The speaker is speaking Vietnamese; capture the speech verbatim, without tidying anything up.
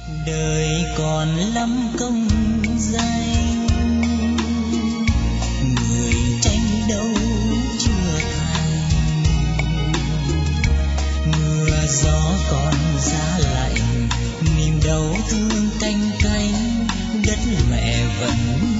đời còn lắm công danh, người tranh đấu chưa thành, mưa gió còn giá lạnh, niềm đau thương canh cánh, đất mẹ vẫn